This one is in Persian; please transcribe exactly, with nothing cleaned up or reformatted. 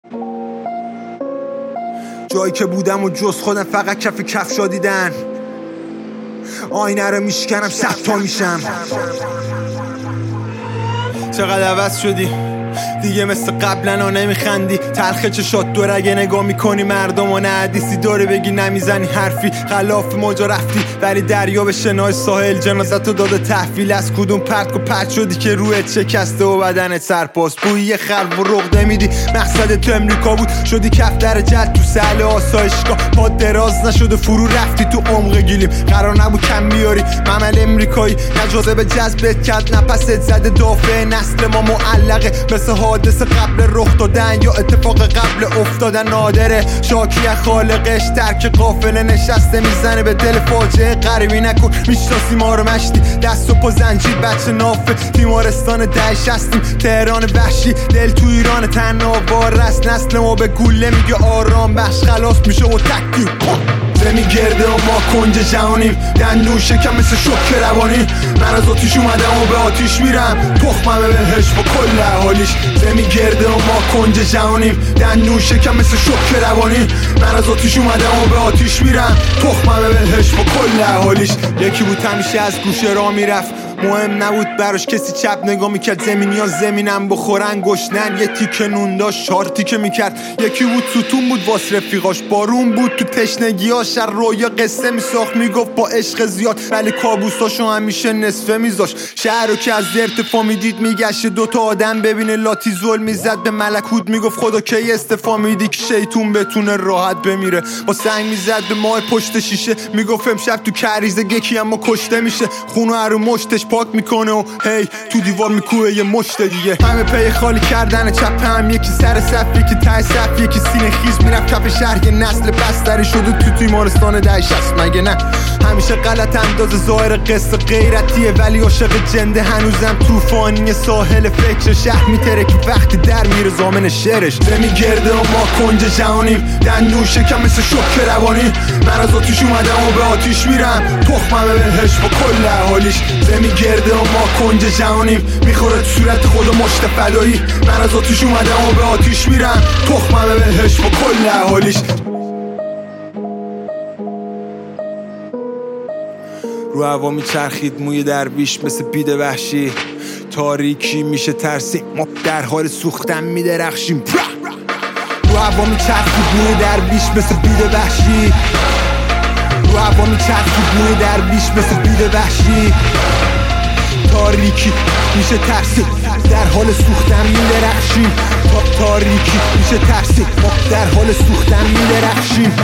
جایی که بودم و جز خودم فقط کف کفشا دیدن، آینه رو میشکنم صد تا میشم. چقدر عوض شدی دیگه، مثل قبلا نمیخندی، تلخه چشات دور اگه نگاه میکنی مردم و نه حدیثی داره بگی نمیزنی حرفی، خلاف موجا رفتی ولی دریا به شنای ساحل جنازتو داده تحویل. از کدوم پرت و پرت شدی که رویت شکسته و بدنت سرپاس، بوی خلق و رغده میدی، مقصد تو امریکا بود شدی کف در جد تو سهل آسایشگاه، پا دراز نشده فرو رفتی تو عمق گیلیم، قرار نبود کم بیاری ممل امریکایی، نجازه به جذبت کرد نفست زده دافع نسل ما معلقه، مثل حادثه قبل رخ دادن یا اتفاق قبل افتادن نادره. شاکی از خالقش ترک قافله نشسته میزنه به دل فاجعه، غریبی نکن میشناسی ما رو مشتی، دست و پا زنجیر بچه نافه تیمارستان ده شستیم، تهران وحشی دل تو ایران تناوار است، نسل ما به گوله میگه آرام بخش خلاص میشه و تکتیم زمین گرده و ما کنج جهانیم، دندون شکم مثل شوک روانی، من از آتیش اومدم و به آتیش میرم، تخمم بهش با کل احالیش. زمین گرده و ما کنج جهانیم، دندون شکم مثل شوک روانی، من از آتیش اومدم و به آتیش میرم، تخمم بهش با کل احالیش. یکی بود همیشه از گوشه راه میرفت، مهم نبود براش کسی چپ نگاه میکرد، زمینی ها زمینم بخورن گشنن، یه تیکه نون داشت چهار تیکه میکرد. یکی بود ستون بود واس رفیقاش، بارون بود تو تشنگیاش، هر رویا قصه میساخت میگفت با عشق زیاد، ولی کابوساشو همیشه نصفه میذاشت. شهر رو که از ارتفاع میدید میگشت دوتا آدم ببینه، لاتی ظلم میزد به ملکوت میگفت خدا کی استفا میدی که شیطون بتونه راحت بمیره، با سنگ میزد به ماه پشت شیشه میگفت امشب تو کریزه یکی اما کشته میشه، خونو هرو مشتش پاک میکنه و هی تو دیوار میکوه یه مشت دیگه. همه پی خالی کردن چپ هم، یکی سر صف یکی ته صف، یکی سینه خیز میرفت کف شهر، یه نسل بستری شده تو تیمارستان ده شست. مگه نه همیشه غلط انداز ظاهر قصه غیرتیه، ولی عاشق جنده هنوزم طوفانی ساحل فکر شهر میتره که وقتی در میره زامن شعرش. زمین گرده و ما کنج جهانیم، دندون شکم مثل شوک روانی، من از آتیش اومدم و به آتیش میرم، تخمم بهش با کل احالیش. زمین گرده و ما کنج جهانیم، میخوره تو صورت خود مشت فدایی، من از آتیش اومدم و به آتیش میرم، تخمم بهش با کل احالیش. رو هوا میچرخید موی درویش مثل بید وحشی، تاریکی میشه ترسیم ما در حال سوختن میدرخشیم. رو هوا میچرخید موی درویش مثل بید وحشی، رو هوا میچرخید موی درویش مثل بید وحشی، تاریکی میشه ترسیم در حال سوختن میدرخشیم، تا تاریکی میشه ترسیم ما در حال سوختن میدرخشیم.